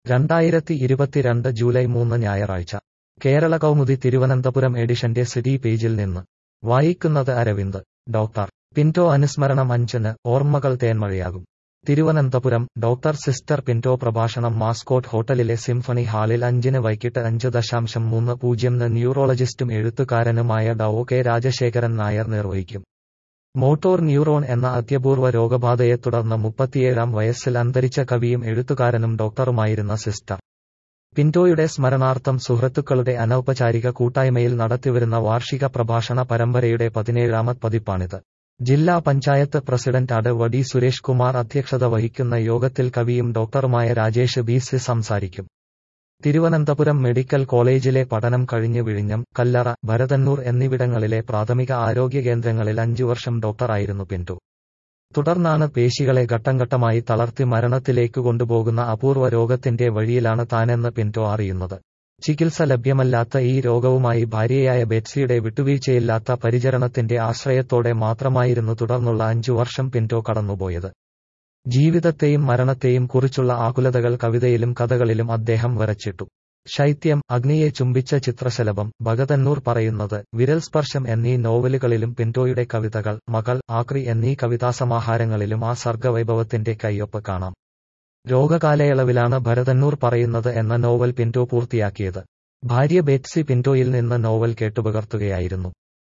2022 July 3 ഞായറാഴ്ച കേരള കൗമുദി തിരുവനന്തപുരം എഡിഷന്റെ city പേജിൽ നിന്ന് വായിക്കുന്നത് അരവിന്ദ്. ഡോക്ടർ പിന്റോ അനുസ്മരണം 5-ന് ഓർമ്മകൾ തേന്മഴയാകും. തിരുവനന്തപുരം ഡോക്ടർ സിസ്റ്റർ പിന്റോ പ്രഭാഷണം മാസ്കോട്ട് ഹോട്ടലിലെ സിംഫണി ഹാളിൽ 5-ന് വൈകിട്ട് 5:30-ന് ന്യൂറോളജിസ്റ്റും എഴുത്തുകാരനുമായ ഡോ. കെ. രാജശേഖരൻ നായർ നിർവഹിക്കും. മോട്ടോർ ന്യൂറോൺ എന്ന അത്യപൂർവ രോഗബാധയെ തുടർന്ന് 37-ാം വയസ്സിൽ അന്തരിച്ച കവിയും എഴുത്തുകാരനും ഡോക്ടറുമായിരുന്ന സിസ്റ്റർ പിന്റോയുടെ സ്മരണാർത്ഥം സുഹൃത്തുക്കളുടെ അനൗപചാരിക കൂട്ടായ്മയിൽ നടത്തിവരുന്ന വാർഷിക പ്രഭാഷണ പരമ്പരയുടെ 17-ാമത് പതിപ്പാണിത്. ജില്ലാ പഞ്ചായത്ത് പ്രസിഡന്റ് അഡ്വ. സുരേഷ് കുമാർ അധ്യക്ഷത വഹിക്കുന്ന യോഗത്തിൽ കവിയും ഡോക്ടറുമായ രാജേഷ് ബി.സി സംസാരിക്കും. തിരുവനന്തപുരം മെഡിക്കൽ കോളേജിലെ പഠനം കഴിഞ്ഞ് വിഴിഞ്ഞം, കല്ലറ, ഭരതന്നൂർ എന്നിവിടങ്ങളിലെ പ്രാഥമിക ആരോഗ്യ കേന്ദ്രങ്ങളിൽ 5 വർഷം ഡോക്ടറായിരുന്നു പിന്റോ. തുടർന്നാണ് പേശികളെ ഘട്ടംഘട്ടമായി തളർത്തി മരണത്തിലേക്ക് കൊണ്ടുപോകുന്ന അപൂർവ രോഗത്തിന്റെ വഴിയിലാണ് താനെന്ന് പിന്റോ അറിയുന്നത്. ചികിത്സ ലഭ്യമല്ലാത്ത ഈ രോഗവുമായി ഭാര്യയായ ബെറ്റ്സിയുടെ വിട്ടുവീഴ്ചയില്ലാത്ത പരിചരണത്തിന്റെ ആശ്രയത്തോടെ മാത്രമായിരുന്നു തുടർന്നുള്ള 5 വർഷം പിന്റോ കടന്നുപോയത്. ജീവിതത്തെയും മരണത്തെയും കുറിച്ചുള്ള ആകുലതകൾ കവിതയിലും കഥകളിലും അദ്ദേഹം വരച്ചിട്ടു. ശൈത്യം, അഗ്നിയെ ചുംബിച്ച ചിത്രശലഭം, ഭഗതന്നൂർ പറയുന്നത്, വിരൽസ്പർശം എന്നീ നോവലുകളിലും പിന്റോയുടെ കവിതകൾ, മകൾ, ആക്രി എന്നീ കവിതാസമാഹാരങ്ങളിലും ആ സർഗവൈഭവത്തിന്റെ കയ്യൊപ്പ് കാണാം. രോഗകാലയളവിലാണ് ഭരതന്നൂർ പറയുന്നത് എന്ന നോവൽ പിന്റോ പൂർത്തിയാക്കിയത്. ഭാര്യ ബെറ്റ്സി പിന്റോയിൽ നിന്ന് നോവൽ കേട്ടുപകർത്തുകയായിരുന്നു.